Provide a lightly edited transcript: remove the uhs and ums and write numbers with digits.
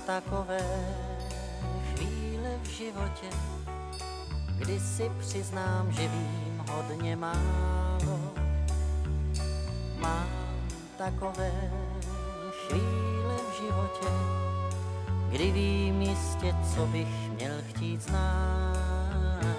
takové chvíle v životě, kdy si přiznám, že vím hodně málo. Mám takové chvíle v životě, kdy vím jistě, co bych měl chtít znát.